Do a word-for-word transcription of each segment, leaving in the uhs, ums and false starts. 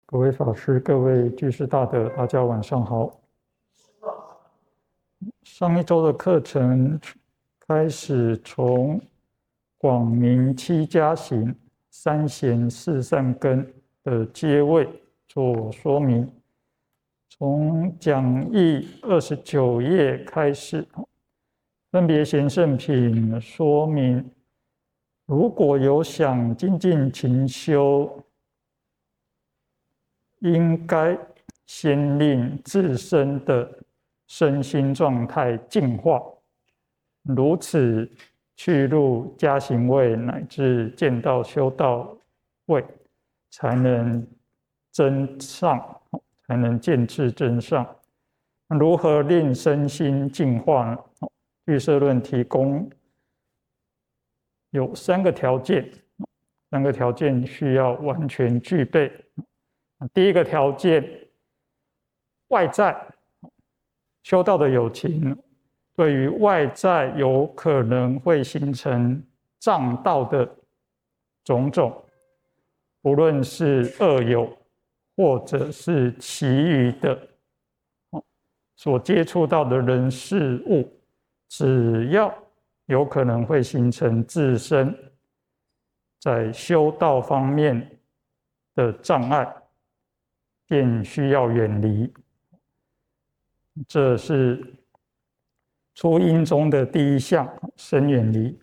各位法师、各位居士大德，大家晚上好。上一周的课程开始从广明七加行、三贤四善根的阶位做说明，从讲义二十九页开始，分别贤圣品说明，如果有想精进勤修，应该先令自身的身心状态净化，如此去入加行位乃至见道修道位，才能增上，才能见智增上。如何令身心净化呢？俱舍论提供有三个条件，三个条件需要完全具备。第一个条件，外在修道的有情，对于外在有可能会形成障道的种种，不论是恶有或者是其余的所接触到的人事物，只要有可能会形成自身在修道方面的障碍，便需要远离。这是出因中的第一项，身远离。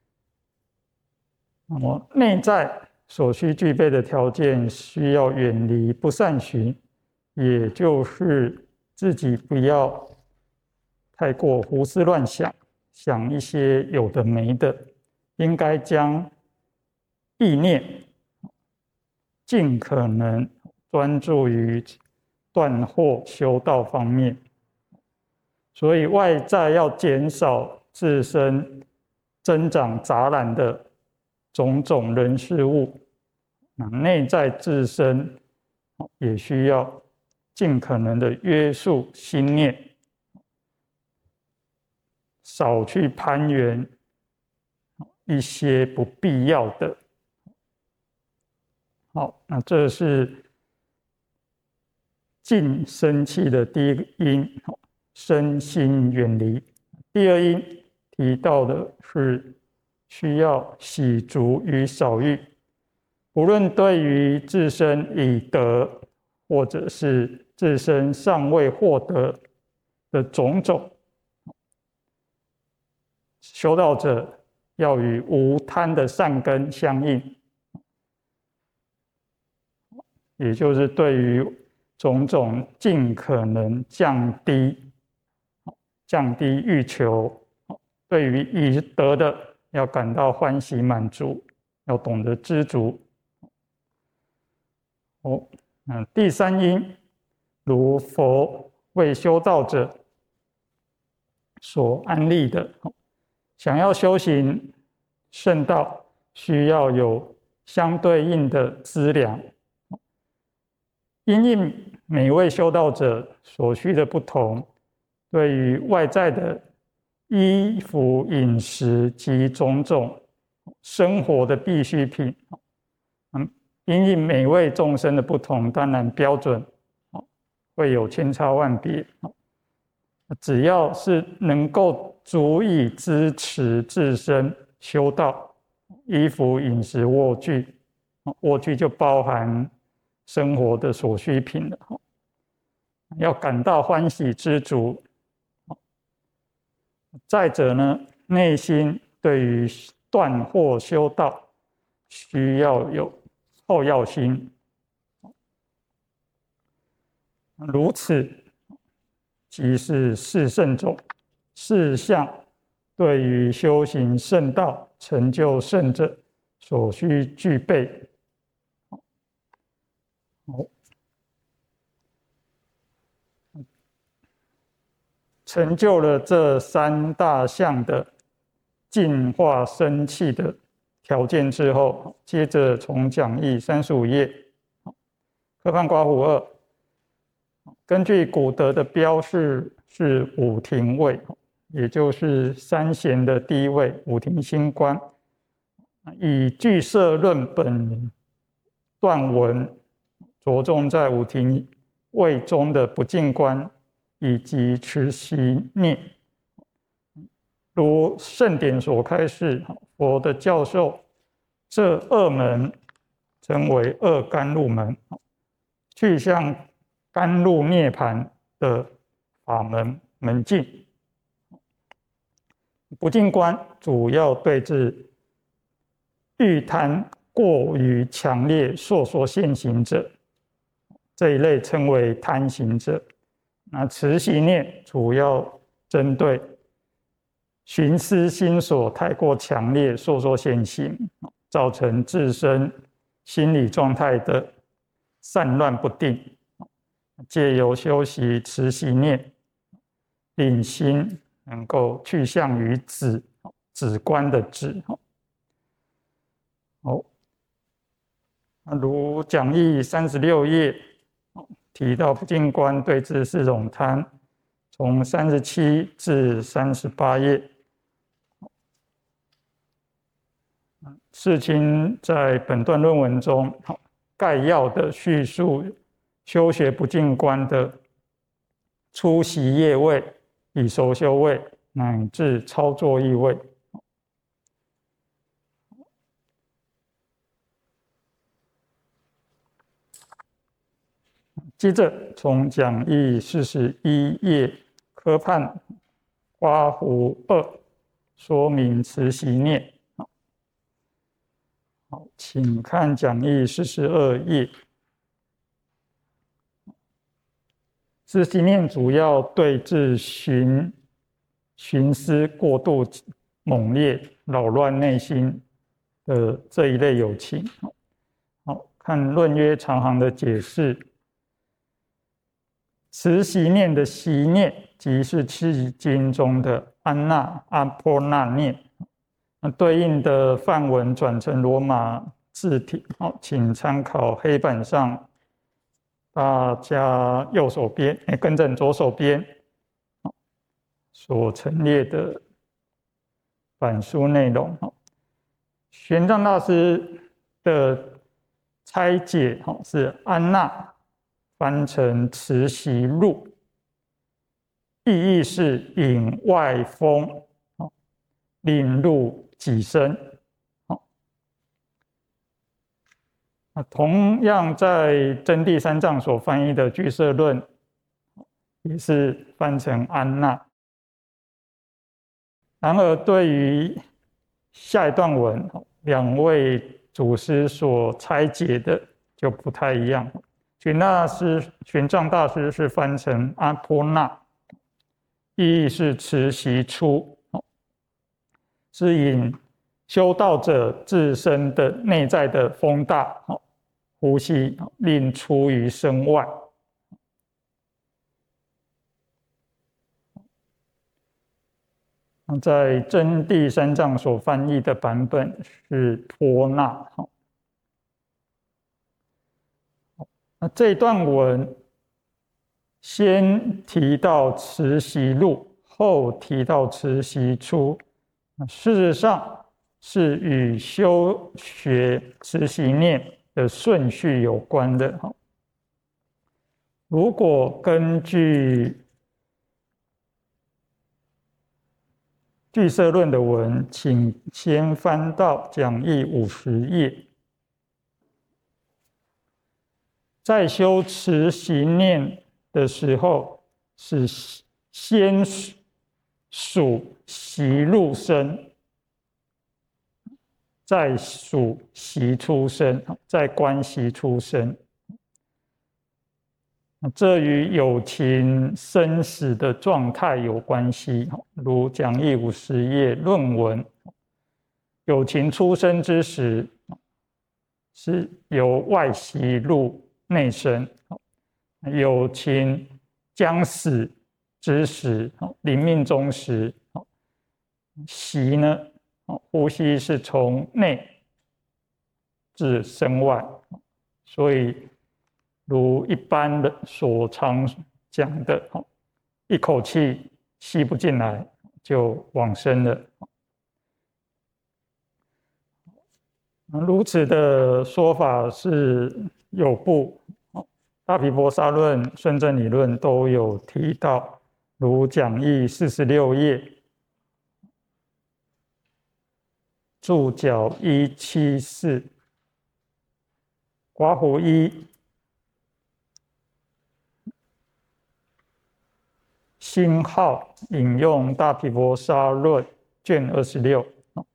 那么内在所需具备的条件，需要远离不善行，也就是自己不要太过胡思乱想，想一些有的没的，应该将意念尽可能专注于断惑修道方面，所以外在要减少自身增长杂染的种种人事物，内在自身也需要尽可能的约束心念，少去攀缘一些不必要的。好，那这是净身气的第一个因，身心远离。第二因提到的是需要喜足与少欲，无论对于自身已得，或者是自身尚未获得的种种，修道者要与无贪的善根相应，也就是对于种种尽可能降低降低欲求，对于已得的要感到欢喜满足，要懂得知足。哦，那第三因，如佛为修道者所安立的，想要修行圣道，需要有相对应的资粮。因应每位修道者所需的不同，对于外在的衣服、饮食及种种生活的必需品，因应每位众生的不同，当然标准会有千差万别。只要是能够足以支持自身修道，衣服、饮食、卧具，卧具就包含生活的所需品了，要感到欢喜知足。再者呢，内心对于断惑修道需要有后要心，如此即是四圣种四项对于修行圣道、成就圣者所需具备。好，成就了这三大项的净化身气的条件之后，接着从讲义三十五页，科判刮胡二，根据古德的标示是五庭位，也就是三贤的第一位五庭心观，以俱舍论本段文着重在五庭位中的不净观以及持息念。如圣典所开示，佛的教授这二门称为二甘露门，去向甘露涅槃的法门门径。不净观主要对治欲贪过于强烈烁烁现行者，这一类称为贪行者。那持息念主要针对寻思心所太过强烈烁烁现行，造成自身心理状态的散乱不定，借由修习持息念，令心能够去向于止，止观的止。好，如讲义三十六页提到不净观对治四种贪，从三十七至三十八页。世亲在本段论文中概要的叙述修学不净观的初习业位、以熟修位乃至操作意位。接着从讲义四十一页科判刮胡二说明持息念。好，请看讲义四十二页。持息念主要对治寻寻思过度猛烈、扰乱内心的这一类有情。好，看论约长行的解释。持息念的息念，即是七经中的安那、阿婆那念。那对应的梵文转成罗马字体，好，请参考黑板上大家右手边，哎，更正左手边所陈列的板书内容。玄奘大师的拆解是安那翻成持息入，意义是引外风，令入己身。同样在真谛三藏所翻译的俱舍论也是翻成安那。然而对于下一段文两位祖师所拆解的就不太一样。玄大师玄奘大师是翻成阿婆那，意义是持息出，是引修道者自身的内在的风大呼吸，令出于身外。在真谛三藏所翻译的版本是波那。那这一段文先提到持息入，后提到持息出，事实上是与修学持息念的顺序有关的。如果根据俱舍论的文，请先翻到讲义五十页。在修持息念的时候，是先数息入身，再数息出身，再观息出身。这与有情生死的状态有关系。如讲义五十页论文，有情出生之时，是由外息入内身；有情将死之时，临命终时，息呢，呼吸是从内至身外，所以如一般的所常讲的，一口气吸不进来就往生了。如此的说法是有部大毗婆沙论、顺正理论都有提到，如讲义四十六页注脚一七四，刮胡一星号引用大毗婆沙论卷二十六，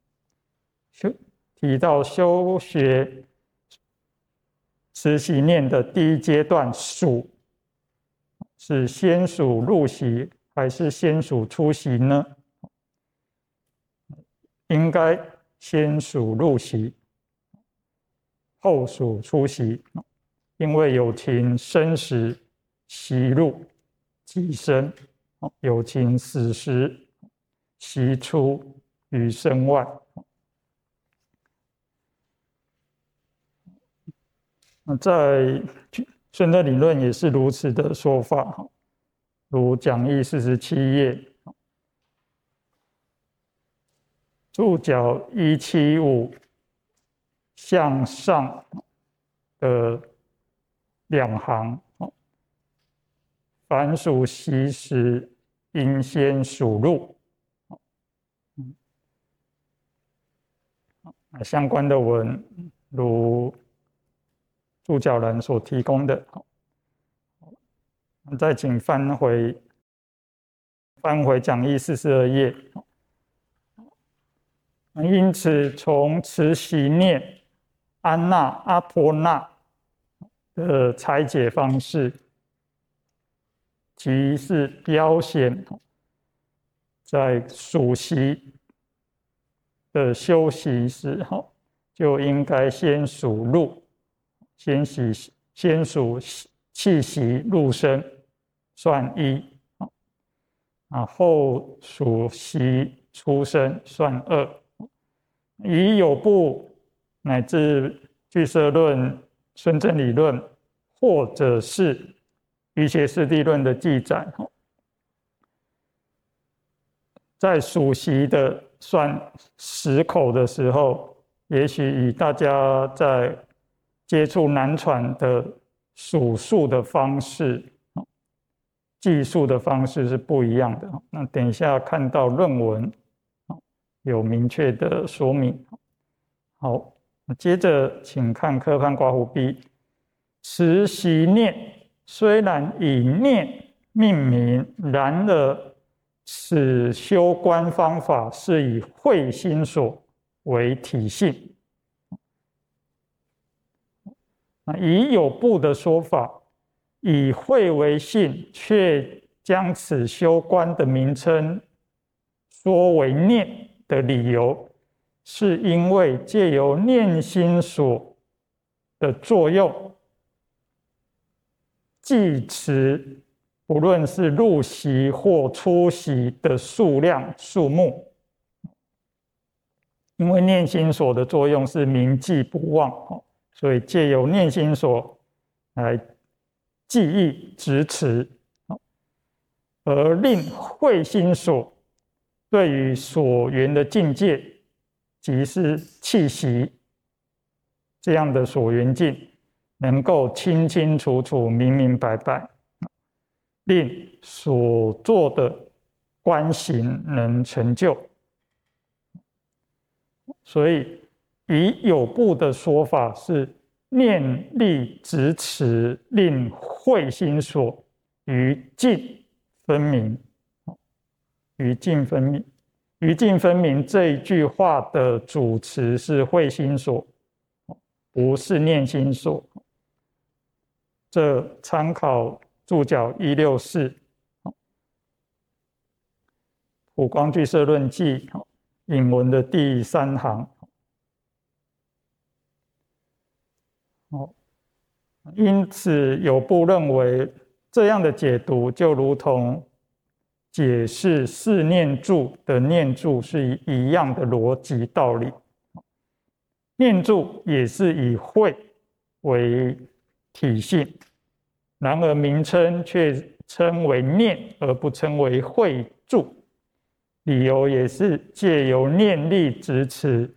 提到修学持习念的第一阶段数是先数入息还是先数出息呢？应该先数入息，后数出息，因为有情生时息入即生，有情死时息出于身外。在顺正理论也是如此的说法，如讲义四十七页注脚一七五向上的两行，凡属息时应先数入。相关的文如注脚人所提供的，再请翻回翻回讲义四十二页。因此，从持习念安那、阿婆那的拆解方式，即是标显在数息的修习时，就应该先数入，先习先数气息入身，算一，啊，后数息出身，算二。以有部乃至俱舍论、顺正理论，或者是瑜伽师地论的记载，在数息的算十口的时候，也许与大家在接触南传的数数的方式、计数的方式是不一样的。那等一下看到论文有明确的说明。好，接着请看科判刮胡 B， 持习念虽然以念命名，然而此修观方法是以慧心所为体性。以有部的说法，以慧为性，却将此修观的名称说为念的理由，是因为借由念心所的作用，计持不论是入息或出息的数量数目，因为念心所的作用是铭记不忘，所以借由念心所来记忆执持，而令慧心所对于所缘的境界，即是气息这样的所缘境，能够清清楚楚、明明白白，令所做的观行能成就。所以以有部的说法是念力执持，令慧心所于境分明。于境分明，于境分明这一句话的主词是慧心所，不是念心所。这参考注脚一六四，普光俱舍论记引文的第三行。因此有部认为这样的解读就如同解释四念住的念住是一样的逻辑道理。念住也是以慧为体性，然而名称却称为念而不称为慧住，理由也是借由念力执持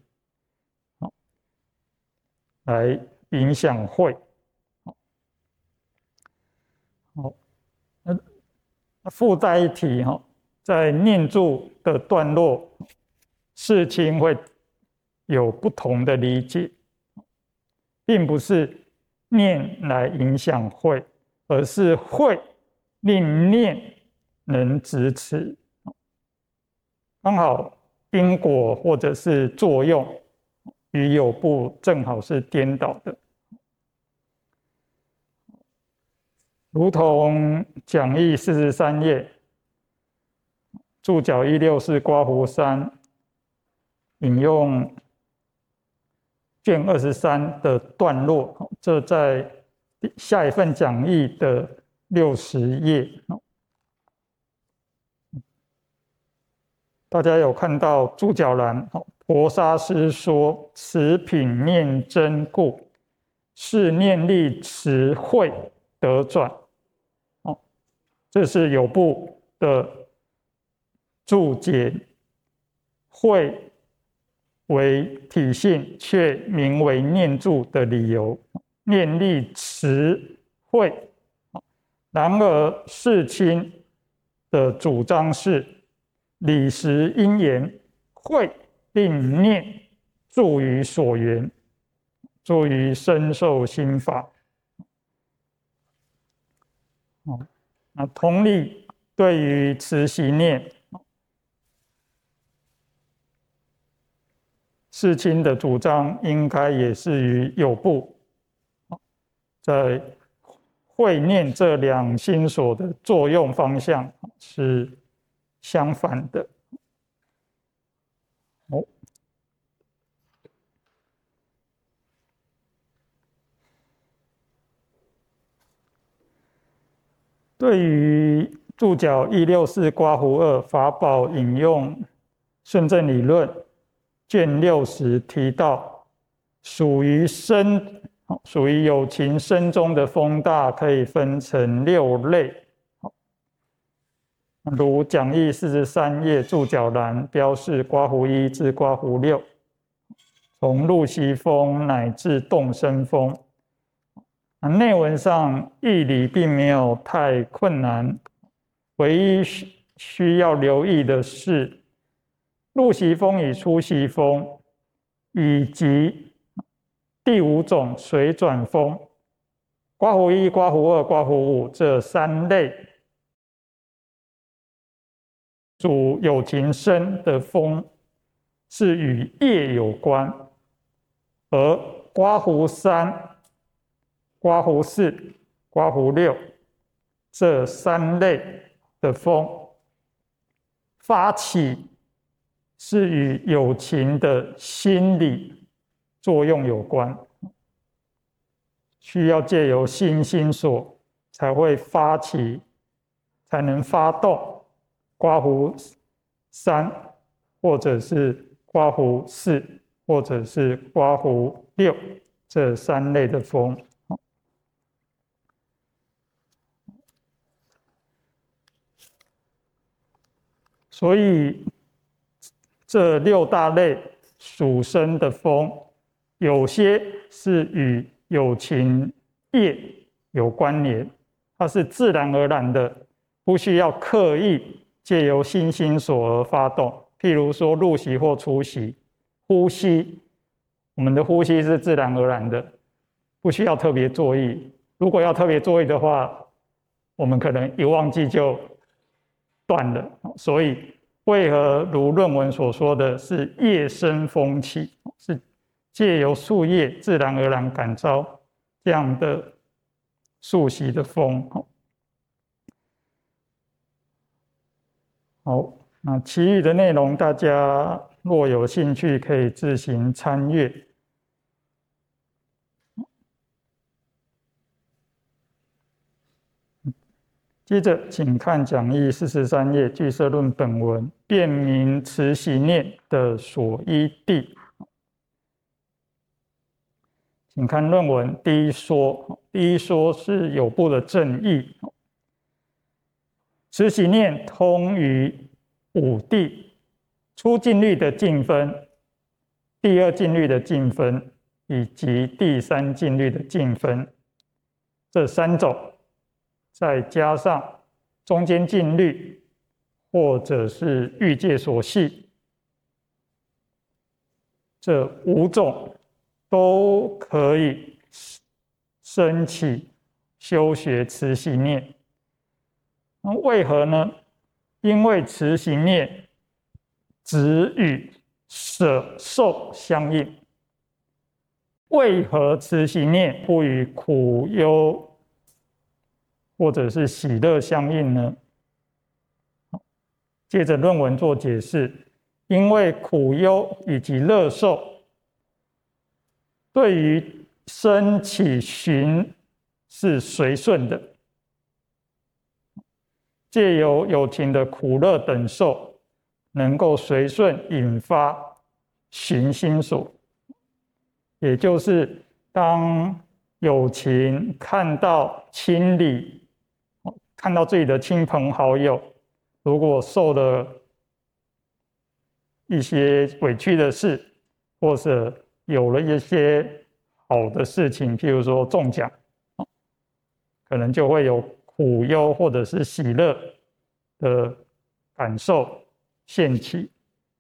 来影响慧。 好，那附带一提哈，在念住的段落，世亲会有不同的理解，并不是念来影响慧，而是慧令念能支持。刚好因果或者是作用与有部正好是颠倒的，如同讲义四十三页注脚一六四刮胡三引用卷二十三的段落，这在下一份讲义的六十页。大家有看到注脚栏，婆沙师说：“此品念真故，是念力持慧得转。”哦，这是有部的注解，慧为体性，却名为念住的理由。念力持慧，然而世亲的主张是。理实因缘，慧令念助于所缘，助于身受心法。哦，那同理，对于持习念，世亲的主张应该也是与有部在慧念这两心所的作用方向是相反的。哦，对于注脚一六四刮胡二法宝引用顺正理论卷六十提到，属于身，属于有情身中的风大，可以分成六类。如讲义四十三页注脚栏标示刮胡一至刮胡六，从入息风乃至动身风。内文上义理并没有太困难，唯一需要留意的是入息风与出息风，以及第五种水转风，刮胡一、刮胡二、刮胡五这三类主有情身的风是与业有关，而刮胡三、刮胡四、刮胡六这三类的风发起是与有情的心理作用有关，需要借由心心所才会发起，才能发动刮胡三，或者是刮胡四，或者是刮胡六这三类的风。所以这六大类属身的风，有些是与有情业有关联，它是自然而然的，不需要刻意借由心心所而发动。譬如说入息或出息，呼吸，我们的呼吸是自然而然的，不需要特别作意。如果要特别作意的话，我们可能一忘记就断了。所以为何如论文所说的是业生风起，是借由树叶自然而然感召这样的树息的风。好，那其余的内容大家若有兴趣可以自行参阅。接着请看讲义四十三页俱舍论本文，辨明持习念的所依地。请看论文第一说，第一说是有部的正义。持习念通于五地：初静虑的静分、第二静虑的静分以及第三静虑的静分，这三种再加上中间静虑，或者是欲界所系，这五种都可以升起修学慈喜念。那为何呢？因为慈喜念只与舍受相应。为何慈喜念不与苦忧或者是喜乐相应呢？接着论文做解释，因为苦忧以及乐受对于升起寻是随顺的，借由有情的苦乐等受，能够随顺引发寻心所。也就是当有情看到亲里，看到自己的亲朋好友，如果受了一些委屈的事，或者有了一些好的事情，譬如说中奖，可能就会有苦忧或者是喜乐的感受现起，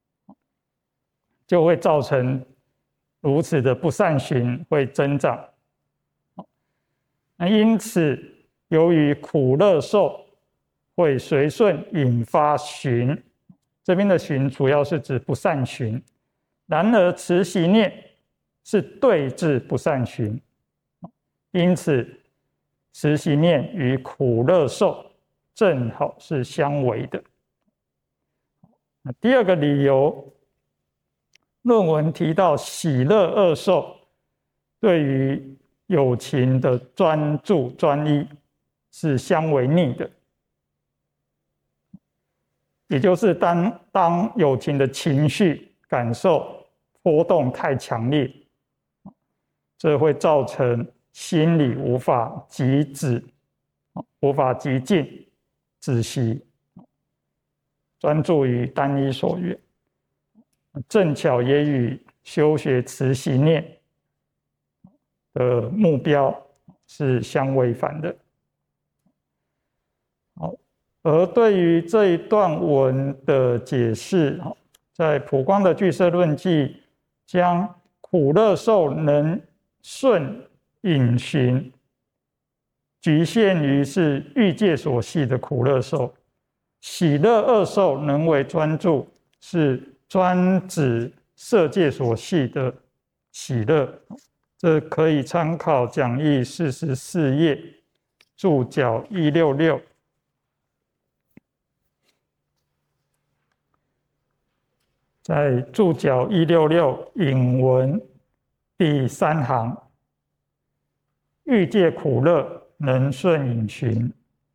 就会造成如此的不善行会增长。那因此，由于苦乐受会随顺引发寻，这边的寻主要是指不善寻。然而慈喜念是对治不善寻，因此慈喜念与苦乐受正好是相违的。第二个理由，论文提到喜乐二受对于有情的专注专一是相违逆的，也就是当当有情的情绪感受波动太强烈，这会造成心理无法即止，无法即静止息，专注于单一所愿，正巧也与修学慈喜念的目标是相违反的。好，而对于这一段文的解释，在普光的俱舍论记将苦乐受能顺引寻局限于是欲界所系的苦乐受，喜乐二受能为专注是专指色界所系的喜乐。这可以参考讲义四十四页注脚一六六。在注脚一六六引文第三行，欲界苦乐能顺引寻。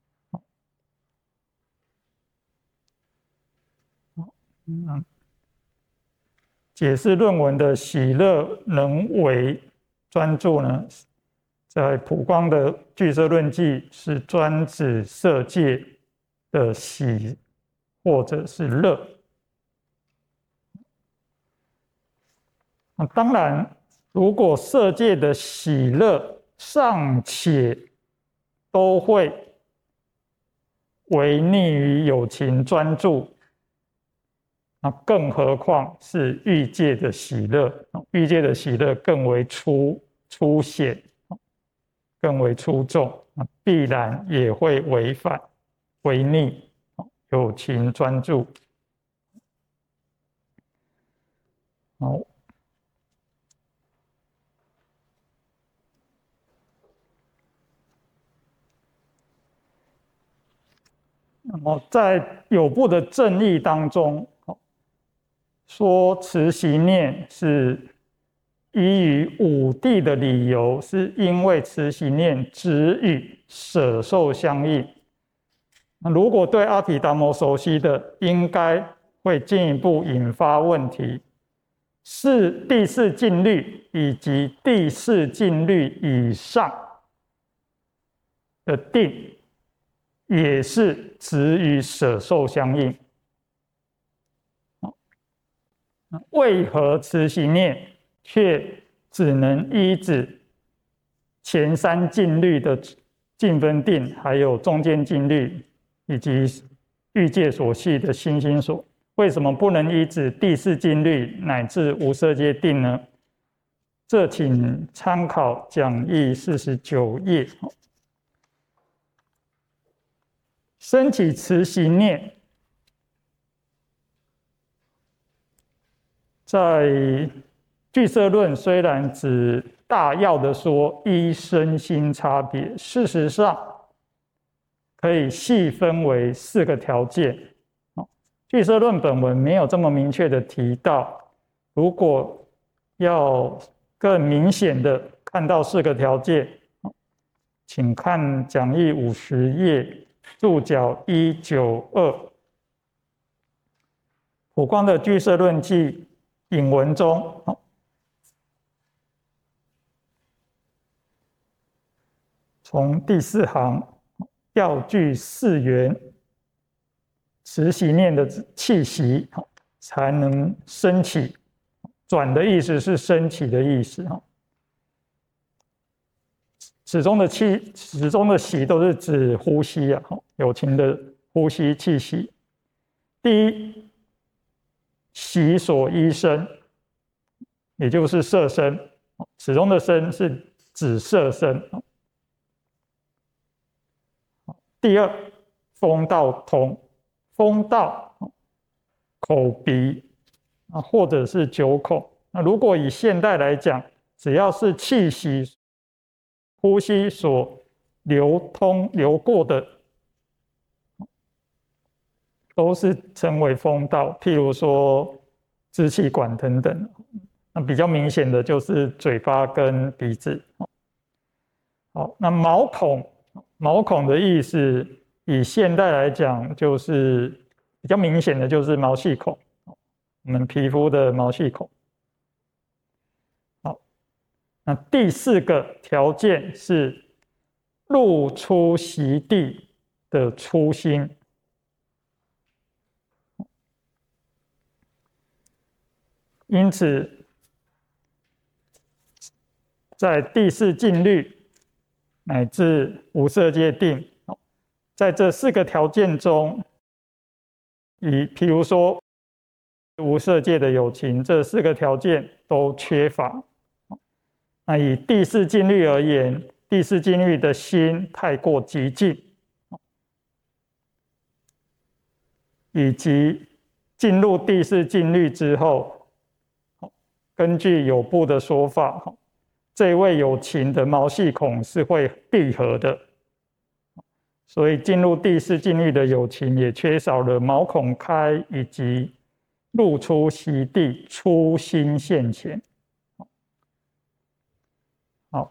解释论文的喜乐能为专注呢，在普光的俱舍论记是专指色界的喜或者是乐。当然，如果色界的喜乐尚且都会违逆于有情专注，那更何况是欲界的喜乐，欲界的喜乐更为粗粗显，更为出众，必然也会违反违逆有情专注。好，那么在有部的正义当中，说慈喜念是依于五谛的理由，是因为慈喜念只与舍受相应。那如果对阿毗达摩熟悉的，应该会进一步引发问题：是第四静虑以及第四静虑以上的定，也是只与舍受相应。为何慈喜念却只能依止前三静虑的近分定，还有中间定律，以及欲界所系的心心所，为什么不能依止第四定律乃至无色界定呢？这请参考讲义四十九页。升起慈喜念，在俱舍论虽然只大要的说依身心差别，事实上可以细分为四个条件。俱舍论本文没有这么明确的提到，如果要更明显的看到四个条件，请看讲义五十页注脚一九二。普光的俱舍论记引文中，从第四行要具四缘慈喜念的气息才能升起，转的意思是升起的意思。始终的气，始终的息都是指呼吸啊，有情的呼吸气息。第一，息所依身，也就是色身，始终的身是指色身。第二，风道通，风道口鼻啊，或者是九孔。那如果以现代来讲，只要是气息、呼吸所流通流过的，都是称为风道。譬如说支气管等等，那比较明显的就是嘴巴跟鼻子。好，那毛孔，毛孔的意思，以现代来讲，就是比较明显的就是毛细孔，我们皮肤的毛细孔。好，那第四个条件是入出息地的初心。因此，在第四静虑乃至无色界定，在这四个条件中，以譬如说无色界的有情，这四个条件都缺乏。那以第四静虑而言，第四静虑的心太过极静，以及进入第四静虑之后，根据有部的说法，这位有情的毛细孔是会闭合的，所以进入第四静虑的有情也缺少了毛孔开以及入出息地初心现前。好，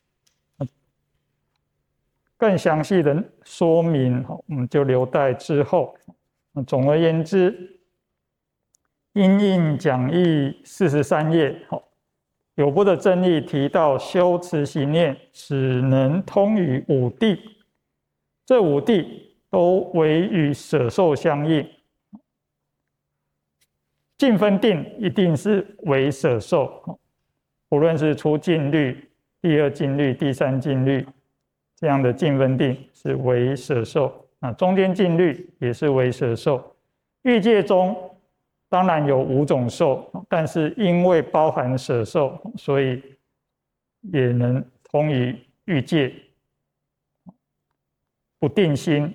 更详细的说明我们就留待之后。总而言之，因应讲义四十三页，有部的正义提到修慈喜念只能通于五谛，这五谛都唯与舍受相应。近分定一定是为舍受，无论是初静虑、第二静虑、第三静虑，这样的近分定是为舍受。那中间静虑也是为舍受。欲界中当然有五种受，但是因为包含舍受，所以也能通于欲界。不定心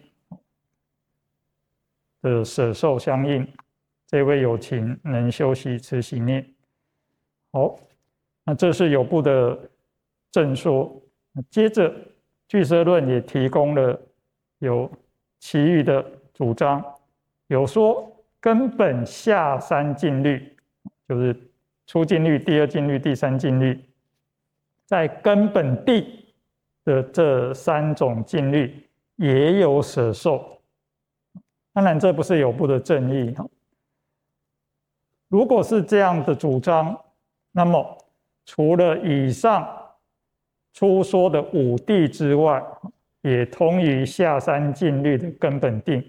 的舍受相应，这位有情能修习慈喜念。好，那这是有部的正说。接着俱舍论也提供了有其余的主张，有说根本下三静虑，就是初静虑、第二静虑、第三静虑，在根本地的这三种静虑也有舍受。当然这不是有部的正义。如果是这样的主张，那么除了以上初说的五谛之外，也通于下三静虑的根本定。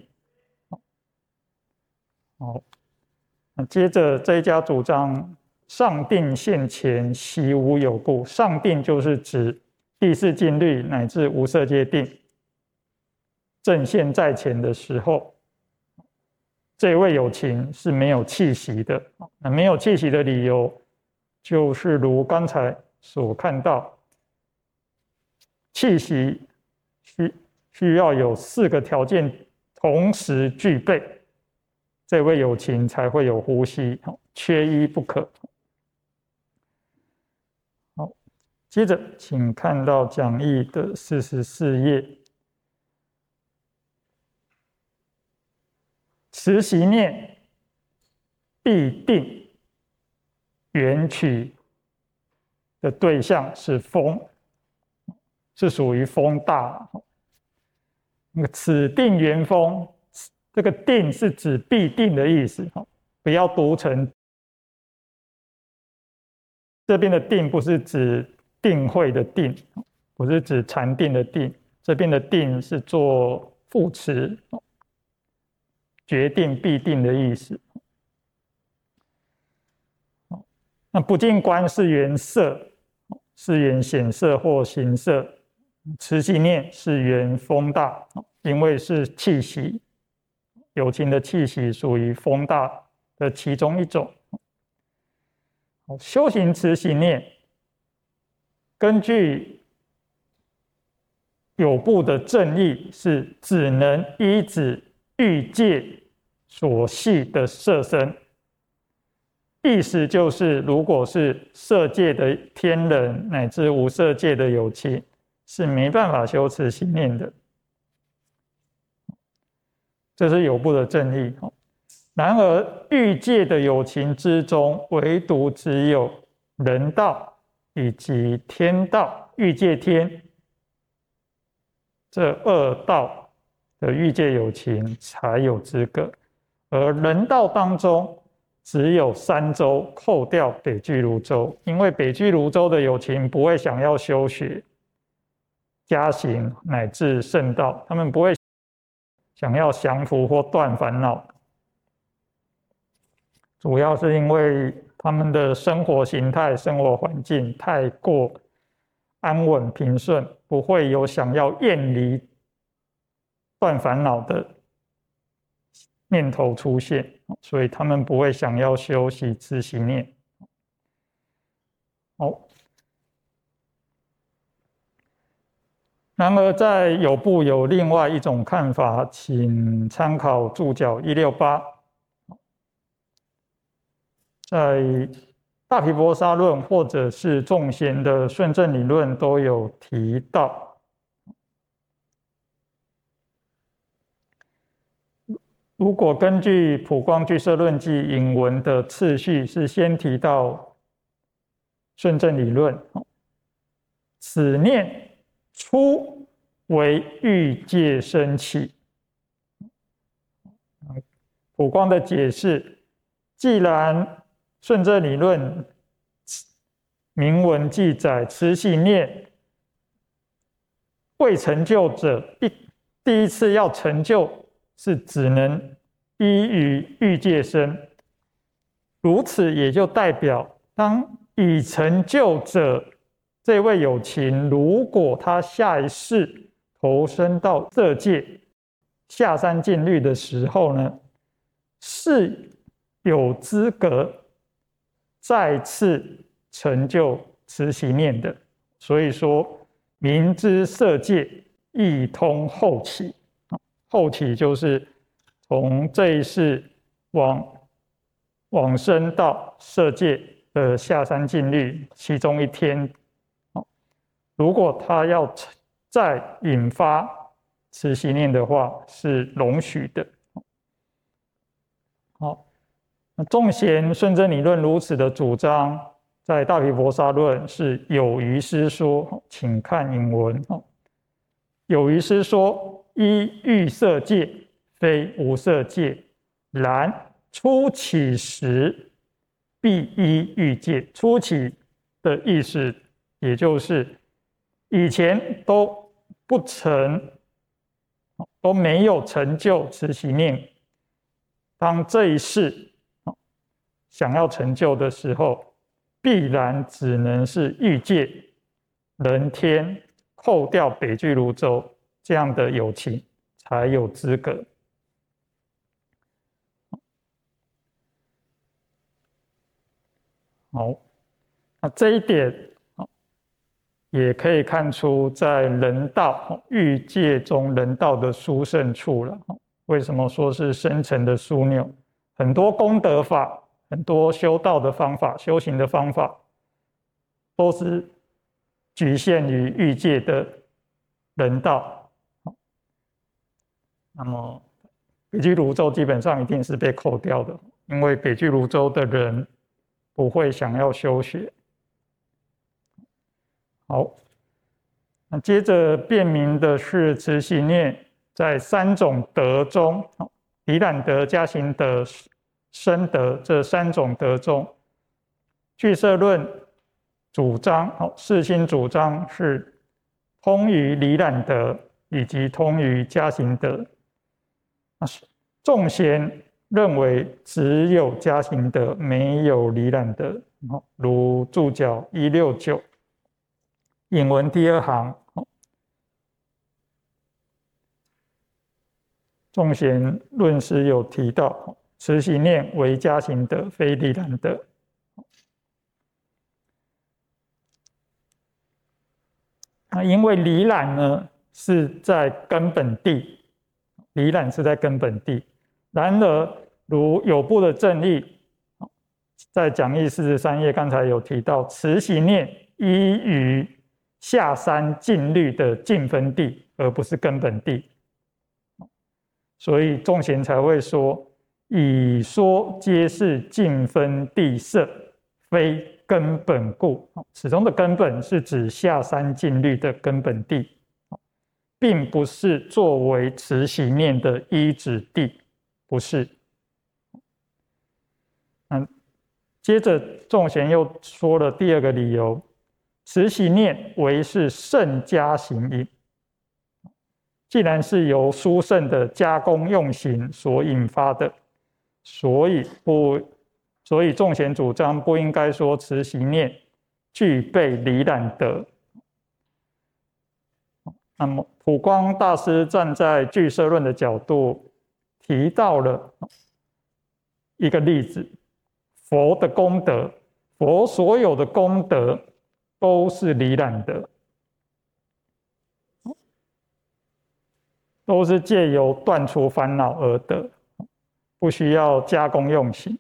好，那接着这一家主张上定现前，习无有故。上定就是指第四静虑乃至无色界定正现在前的时候，这位有情是没有气息的。那没有气息的理由，就是如刚才所看到，气息需需要有四个条件同时具备，这位有情才会有呼吸，缺一不可。好，接着请看到讲义的四十四页。持息念必定缘起的对象是风，是属于风大。那个此定缘风，这个定是指必定的意思，不要读成这边的定不是指定会的定，不是指禅定的定，这边的定是做副词，决定必定的意思。那不净观是缘色，是缘显色或形色。持息念是缘风大，因为是气息，有情的气息属于风大的其中一种。修行持息念，根据有部的正义是只能依止欲界所系的色身，意思就是，如果是色界的天人乃至无色界的有情，是没办法修持息念的。这是有部的正义。然而欲界的有情之中，唯独只有人道以及天道，欲界天这二道的欲界有情才有资格，而人道当中只有三州，扣掉北俱泸州，因为北俱泸州的有情不会想要修学加行乃至圣道，他们不会想要降伏或断烦恼，主要是因为他们的生活形态、生活环境太过安稳平顺，不会有想要厌离断烦恼的念头出现，所以他们不会想要修习持息念。好，然而在有部有另外一种看法，请参考注脚一六八。在大毗婆沙论或者是众贤的顺正理论都有提到，如果根据普光俱舍论记引文的次序，是先提到顺正理论，此念初为欲界生起。普光的解释，既然顺正理论明文记载持息念未成就者，一第一次要成就是只能依于欲界生，如此也就代表，当已成就者这位有情，如果他下一世投身到色界下三静虑的时候呢，是有资格再次成就持息念的。所以说，明知色界亦通后起，后起就是从这一世往往生到色界的下三静虑其中一天，如果他要再引发持息念的话，是容许的。好，那众贤顺正理论如此的主张，在大毗婆沙论是有余师说，请看引文。有余师说，依欲色界，非无色界，然初起时必依欲界。初起的意思，也就是以前都不成，都没有成就持息念，当这一世想要成就的时候，必然只能是欲界、人天扣掉北俱泸州这样的有情才有资格。好，那这一点也可以看出在人道欲界中人道的殊胜处了。为什么说是深层的枢纽？很多功德法，很多修道的方法，修行的方法都是局限于欲界的人道。那么北俱泸州基本上一定是被扣掉的，因为北俱泸州的人不会想要修学。好，那接着辨明的是慈禧念在三种德中，离染德、加行德、生德这三种德中，俱舍论主张，世心主张是通于离染德以及通于加行德。众贤认为只有加行德，没有离染德，如注脚一六九引文第二行，众贤论师有提到，慈禧念为加行德，非离染德。那因为离染呢是在根本地，离染是在根本地。然而，如有部的正义，在讲义四十三页刚才有提到，慈禧念依于下山禁律的禁分地，而不是根本地，所以众贤才会说，以说皆是禁分地色，非根本故。此中的根本是指下山禁律的根本地，并不是作为慈禧念的依止地，不是。嗯，接着众贤又说了第二个理由，慈禧念为是圣加行因，既然是由殊胜的加工用行所引发的，所以不，所以众贤主张不应该说慈禧念具备离染德。那么普光大师站在俱舍论的角度，提到了一个例子，佛的功德，佛所有的功德都是离染德，都是借由断除烦恼而得，不需要加工用行。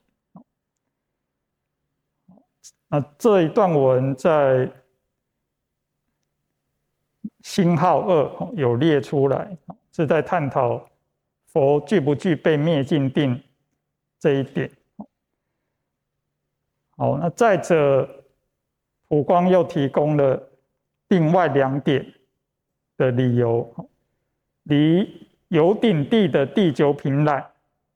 那这一段文在星号二有列出来，是在探讨佛具不具备灭尽定这一点。好，那再者，普光又提供了另外两点的理由。离有顶地的第九品染，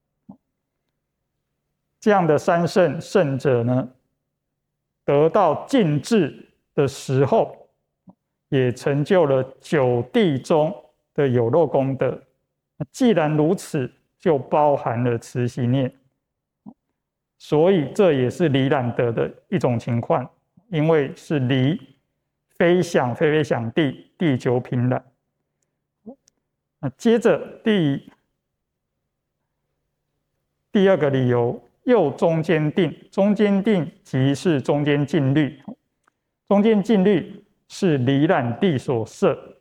这样的三圣圣者呢，得到尽智的时候，也成就了九地中的有漏功德。既然如此，就包含了慈禧念，所以这也是离染德的一种情况，因为是离非想非非想地第九品染。那接着第第二个理由，又中间定，中间定即是中间禁律，中间禁律是离染地所设，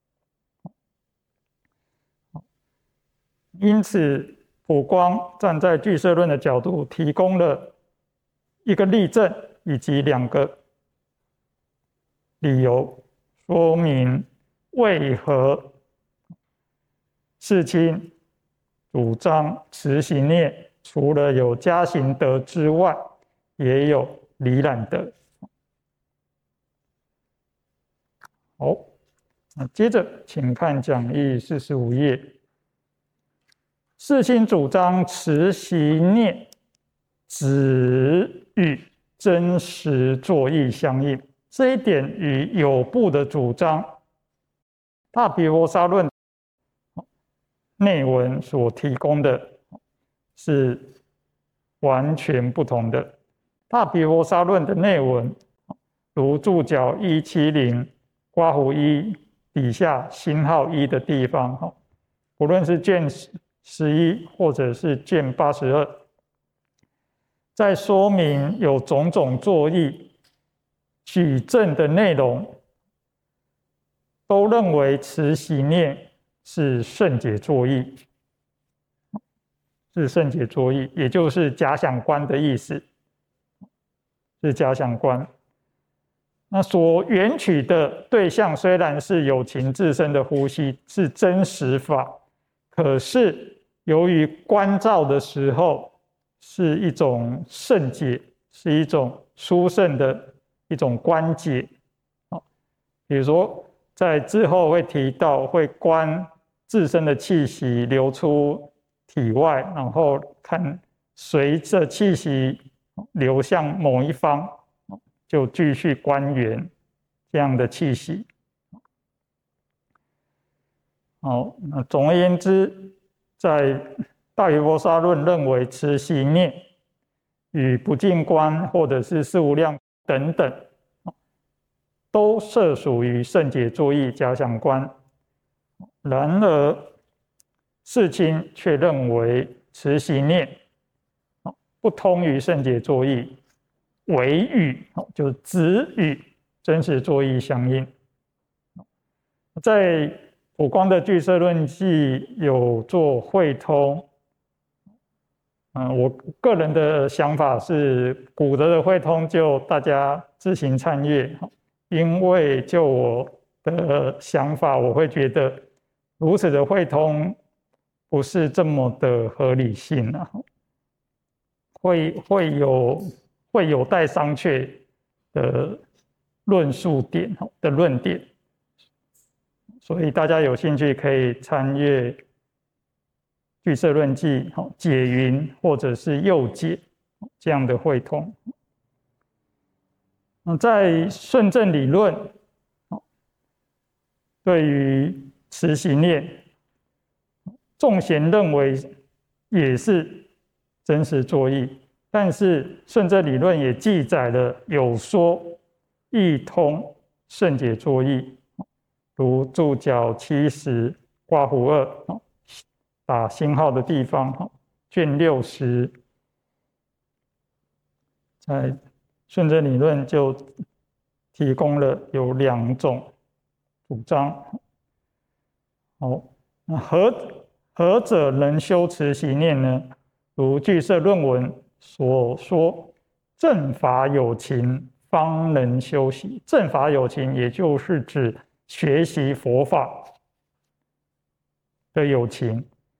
因此普光站在俱舍论的角度，提供了一个例证以及两个理由，说明为何世亲主张慈禧念除了有加行德之外，也有离染德。好，那接着请看讲义四十五页。世亲主张慈禧念只与真实作意相应，这一点与有部的主张大毗婆沙论内文所提供的是完全不同的。大毗婆沙论的内文，如注脚一七零、刮胡一底下星号一的地方，不论是卷十一或者是卷八十二，在说明有种种作意举证的内容，都认为慈禧念是圣解作意，是圣解作意，也就是假想观的意思，是假想观。那所缘取的对象虽然是有情自身的呼吸，是真实法，可是由于观照的时候是一种圣解，是一种殊胜的一种观解。比如说在之后会提到，会观自身的气息流出体外，然后看随着气息流向某一方，就继续观缘这样的气息。好，那总而言之，在大毗婆沙论认为慈禧念与不净观或者是四无量等等，都涉属于圣解作意假想观。然而世亲却认为慈禧念不通于圣解作意，唯与就是只与真实作意相应。在普光的俱舍论记有做会通，嗯，我个人的想法是，古德的会通就大家自行参阅，因为就我的想法，我会觉得如此的会通不是这么的合理性啊，会会有会有待商榷的论述点的论点，所以大家有兴趣可以参阅《俱舍论记》解云或者是右解这样的会通。在顺正理论对于慈禧念，众贤认为也是真实作意，但是顺正理论也记载了有说亦通圣解作意，如注脚七十刮胡二打星号的地方，卷六十，在顺正理论就提供了有两种主张。好，那何何者能修慈禧念呢？如俱舍论文所说，正法有情方能修习。正法有情，也就是指学习佛法的有情。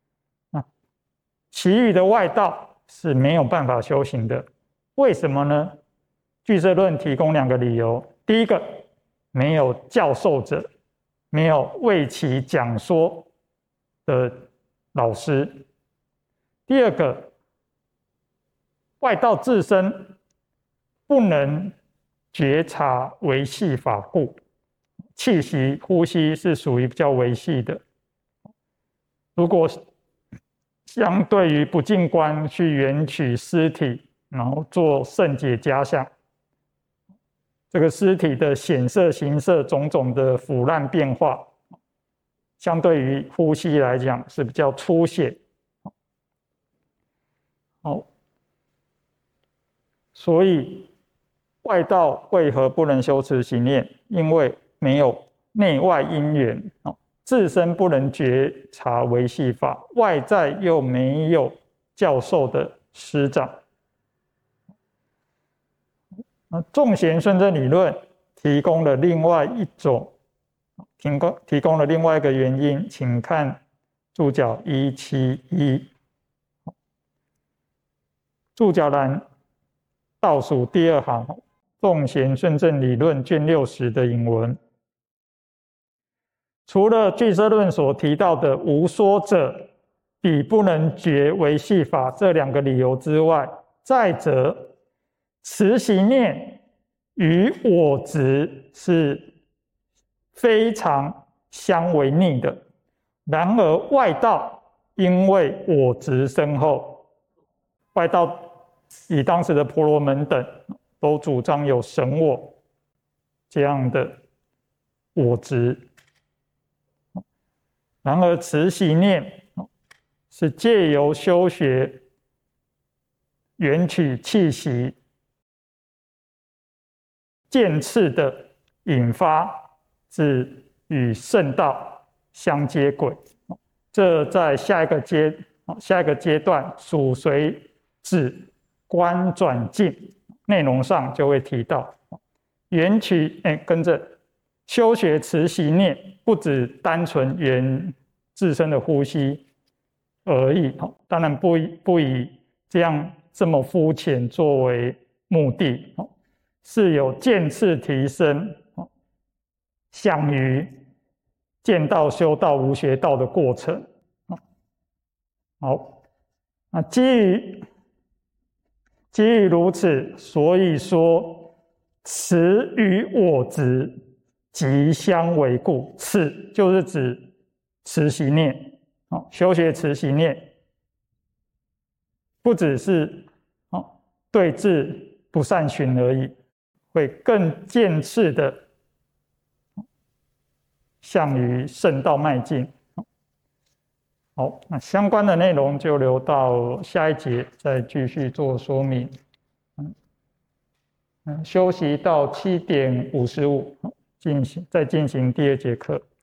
其余的外道是没有办法修行的。为什么呢？俱舍论提供两个理由。第一个，没有教授者，没有为其讲说的老师。第二个，外道自身不能觉察维系法故，气息呼吸是属于比较维系的。如果相对于不净观去缘取尸体，然后做圣解假想，这个尸体的显色形色种种的腐烂变化，相对于呼吸来讲是比较粗显。好，所以外道为何不能修慈禧念？因为没有内外因缘，自身不能觉察维系法，外在又没有教授的师长。众贤顺正理论提供了另外一种，提供提供了另外一个原因，请看注脚一七一，注脚栏倒数第二行，众贤顺正理论卷六十的引文。除了俱舍论所提到的无说者彼不能觉维系法这两个理由之外，再者慈禧念与我执是非常相违逆的。然而外道因为我执深厚，外道以当时的婆罗门等都主张有神我这样的我执， 然而慈禧念是借由修学元曲气息渐次的引发，至与圣道相接轨。这在下一个阶下一个阶段属随止观转进内容上就会提到。元曲哎，跟着修学慈禧念，不只单纯圆自身的呼吸而已，当然不以不以这样这么肤浅作为目的，是有渐次提升，向于见道、修道、无学道的过程。好，那基于基于如此，所以说此与我执即相为故。此就是指慈禧念，修学慈禧念，不只是对治不善循而已，会更渐次的向于圣道迈进。好，那相关的内容就留到下一节再继续做说明。嗯，休息到七点五十五，进行再进行第二节课。